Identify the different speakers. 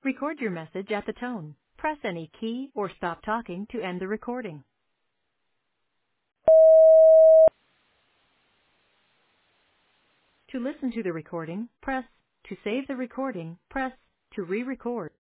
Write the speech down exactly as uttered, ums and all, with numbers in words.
Speaker 1: Record your message at the tone. Press any key or stop talking to end the recording. To listen to the recording, press. To save the recording, press. To re-record.